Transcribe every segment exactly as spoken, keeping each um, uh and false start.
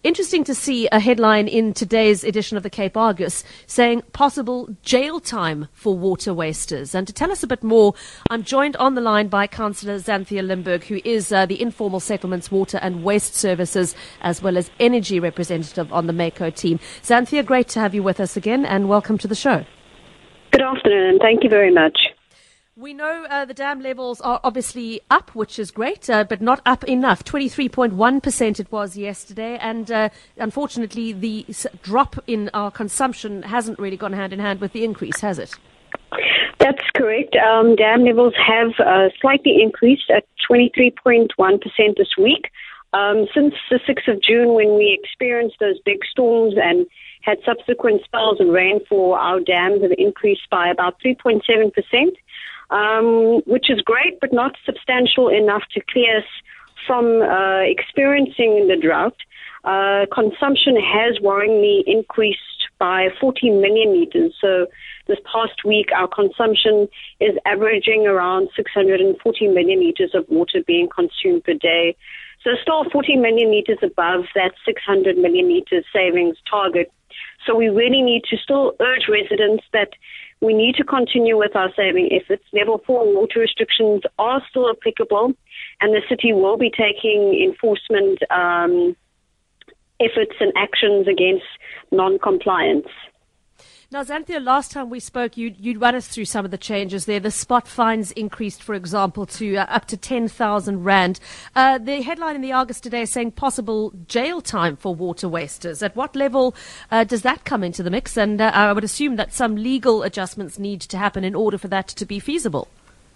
Interesting to see a headline in today's edition of the Cape Argus saying possible jail time for water wasters. And to tell us a bit more, I'm joined on the line by Councillor Xanthia Limburg, who is uh, the Informal Settlements Water and Waste Services as well as Energy representative on the MACO team. Xanthia, great to have you with us again and welcome to the show. Good afternoon. Thank you very much. We know uh, the dam levels are obviously up, which is great, uh, but not up enough. twenty-three point one percent it was yesterday, and uh, unfortunately the s- drop in our consumption hasn't really gone hand in hand with the increase, has it? That's correct. Um, dam levels have uh, slightly increased at twenty-three point one percent this week. Um, since the sixth of June, when we experienced those big storms and had subsequent spells of rainfall, our dams have increased by about three point seven percent. Um, which is great, but not substantial enough to clear us from uh, experiencing the drought. Uh, consumption has worryingly increased by forty million litres. So this past week, our consumption is averaging around six hundred forty million litres of water being consumed per day. So still forty million litres above that six hundred million litres savings target. So we really need to still urge residents that we need to continue with our saving efforts. Level four water restrictions are still applicable, and the city will be taking enforcement um, efforts and actions against non-compliance. Now, Xanthia, last time we spoke, you'd, you'd run us through some of the changes there. The spot fines increased, for example, to uh, up to ten thousand rand. Uh, the headline in the Argus today is saying possible jail time for water wasters. At what level uh, does that come into the mix? And uh, I would assume that some legal adjustments need to happen in order for that to be feasible.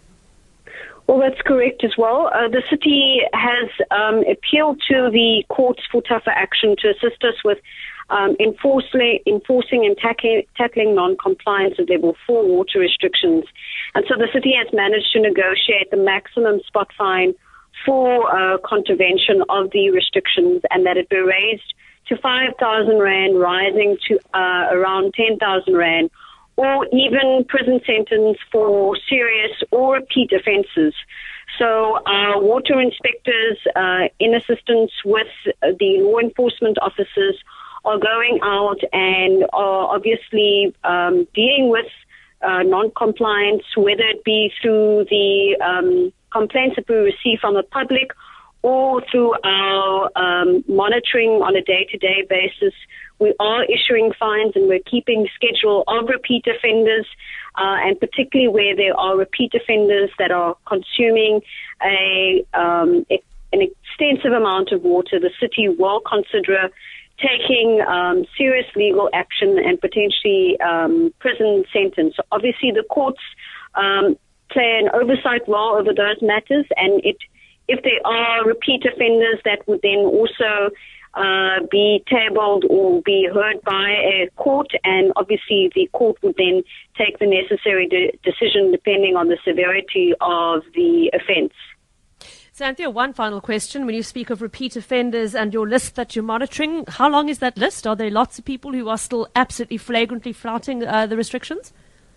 Well, that's correct as well. Uh, the city has um, appealed to the courts for tougher action to assist us with Um, enforcing, enforcing and tackling, tackling non-compliance of level four water restrictions. And so the city has managed to negotiate the maximum spot fine for uh, contravention of the restrictions, and that it be raised to five thousand rand, rising to uh, around ten thousand rand, or even prison sentence for serious or repeat offences. So our water inspectors, uh, in assistance with the law enforcement officers, are going out and are obviously um, dealing with uh, non-compliance, whether it be through the um, complaints that we receive from the public or through our um, monitoring on a day-to-day basis. We are issuing fines and we're keeping schedule of repeat offenders, uh, and particularly where there are repeat offenders that are consuming a, um, a an extensive amount of water. The city will consider taking um, serious legal action and potentially um, prison sentence. So obviously, the courts um, play an oversight role over those matters, and it, if there are repeat offenders, that would then also uh, be tabled or be heard by a court, and obviously the court would then take the necessary de- decision depending on the severity of the offence. Xanthia, one final question. When you speak of repeat offenders and your list that you're monitoring, how long is that list? Are there lots of people who are still absolutely flagrantly flouting uh, the restrictions?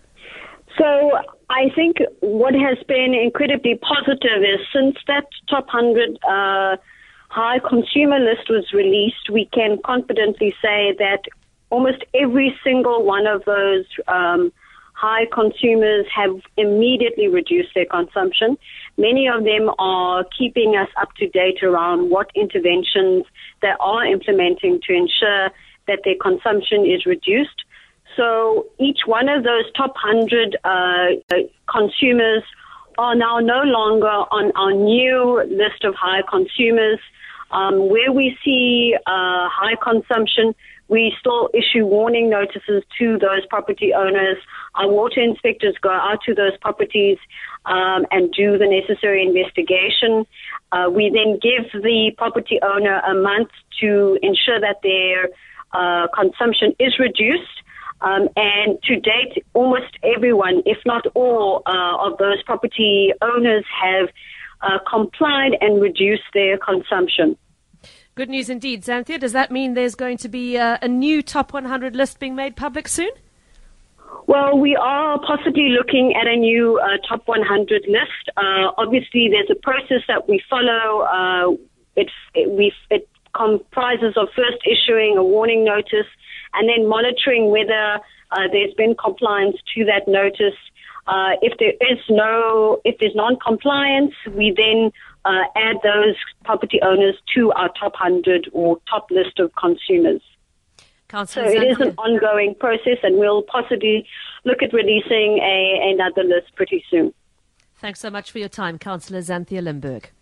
So I think what has been incredibly positive is since that top one hundred uh, high consumer list was released, we can confidently say that almost every single one of those um, high consumers have immediately reduced their consumption. Many of them are keeping us up to date around what interventions they are implementing to ensure that their consumption is reduced. So each one of those top one hundred uh, consumers are now no longer on our new list of high consumers. Um, where we see uh, high consumption, we still issue warning notices to those property owners. Our water inspectors go out to those properties um, and do the necessary investigation. Uh, we then give the property owner a month to ensure that their uh, consumption is reduced. Um, and to date, almost everyone, if not all, uh, of those property owners have uh, complied and reduced their consumption. Good news indeed. Xanthia, does that mean there's going to be uh, a new top one hundred list being made public soon? Well, we are possibly looking at a new uh, top one hundred list. Uh, obviously, there's a process that we follow. Uh, it, it, we, it comprises of first issuing a warning notice and then monitoring whether uh, there's been compliance to that notice. Uh, if there is no, if there's non-compliance, we then uh, add those property owners to our top one hundred or top list of consumers. Councillor So it is an ongoing process, and we'll possibly look at releasing a, another list pretty soon. Thanks so much for your time, Councillor Xanthia Limburg.